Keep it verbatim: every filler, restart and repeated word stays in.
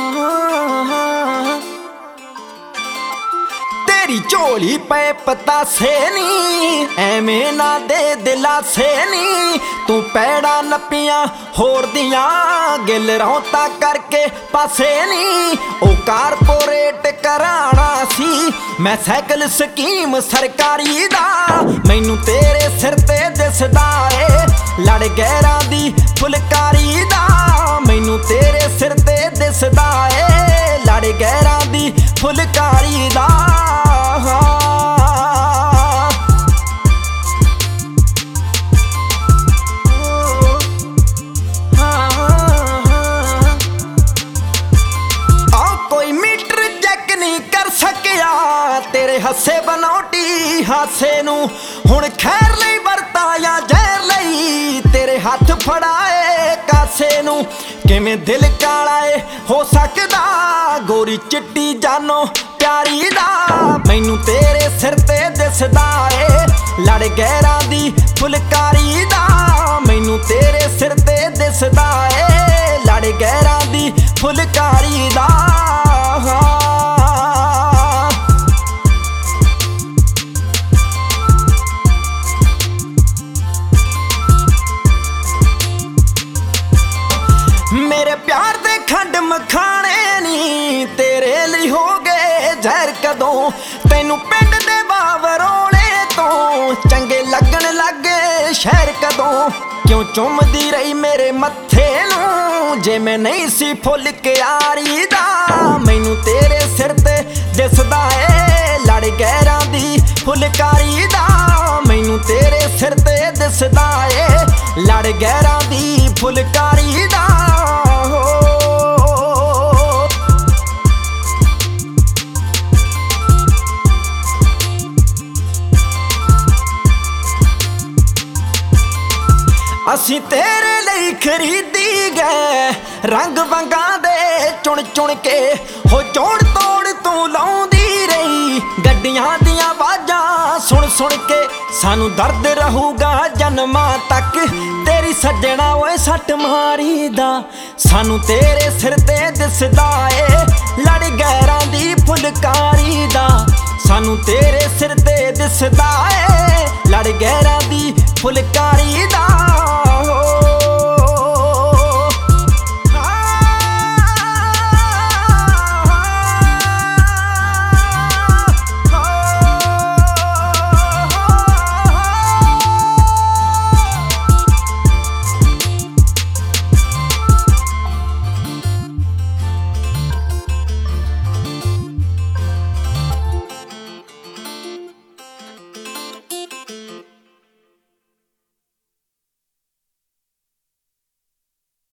तेरी झोली पे पतासे नी एवें ना दे दिलासे नी तू पैड़ा नपियां होर दियां गिल रौता करके पासे नी ओ कारपोरेट कराना सी मैं साइकिल स्कीम सरकारी दा मैनू तेरे सिर ते दिसदा ए लड़ गैरां दी फुलकारी दा मैनू तेरे सिर ते दिसदा ए लड़ गैरां दी फुलकारी दा तेरे हसे बनौटी हासे नू हुण खैर लई वरता या जहर लई तेरे हथ फड़ाए कासे नू किवें दिल काला ए हो सकदा गोरी चिट्टी जानो प्यारी दा मैनू तेरे सिर ते दिसदा ए लड़ गैरां दी फुलकारी दा मैनू तेरे सिर ते दिसदा ए लड़ गैरां दी फुलकारी दा मेरे प्यार दे खंड मखाने नी तेरे लिए हो गए जहर कदों तैनू पिंड दे बावरोले तो चंगे लगन लगे शहर कदों क्यों चुमदी रही मेरे मत्थे नू जे मैं नहीं सी फुल के आरी दा मैनू तेरे सिर ते दिसदा ए लड़ गैरां दी फुलकारी दा मैनू तेरे सिर ते दिसदा ए लड़ गैरां दी फुलकारी दा असी तेरे लिए खरीदी गए रंग वंगा दे चुन चुन के हो जोड़ तोड़ तू लाउंदी रही गड्डियां दियां आवाजां सुन सुन के सानू दर्द रहूगा जन्मां तक तेरी सज्जना ओए सट मारी दा सानू तेरे सिर ते दिसदा ए लड़ गैरां दी फुलकारी दा सानू तेरे सिर ते दिसदा ए लड़ गैरां दी फुलकारी दा